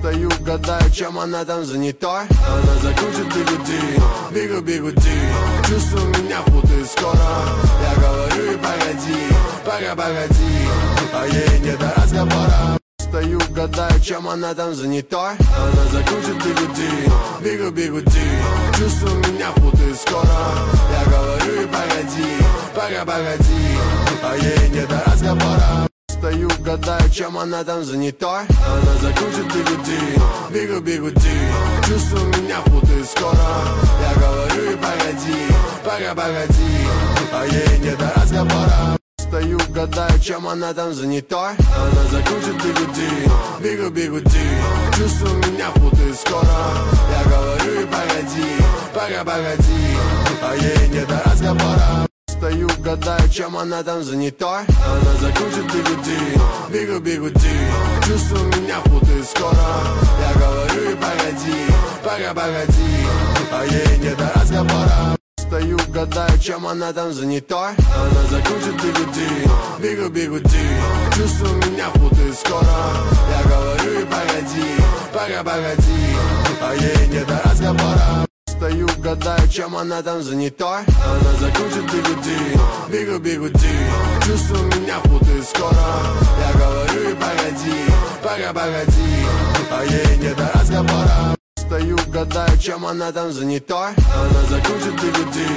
Стою, гадаю, чем она там занята. Она закрутит бигуди, бигу-бигуди. Чувства меня путают скоро. Я говорю и погоди, погоди. А ей не до разговора. Стою, гадаю, чем она там занята. Она закрутит бигуди, бигу-бигуди. Чувства меня путают скоро. Я говорю и погоди. А ей не до разговора. Стою, гадаю, чем она там занята. Она закрутит бигуди, бигу-бигуди. Чувства меня путают скоро. Я говорю и погоди. А ей не до разговора. Стою, гадаю, чем она там занята. Она закрутит бигуди, бигу-бигуди. Чувства меня путают скоро. Я говорю и погоди. А ей не до разговора. Стою, гадаю, чем она там занята. Она закрутит бигуди, бигу-бигуди. Чувства меня путают скоро. Я говорю и погоди. А ей не до разговора. Стою, гадаю, чем она там занята. Она закрутит бигуди, бигу-бигуди. Чувства меня путают скоро. Я говорю и погоди. А ей не до разговора. Стою, гадаю, чем она там занята. Она закрутит бигуди, бигу-бигуди. Чувства меня путают скоро. Я говорю и погоди. А ей не до разговора. Стою, гадаю, чем она там занята. Она закрутит бигуди.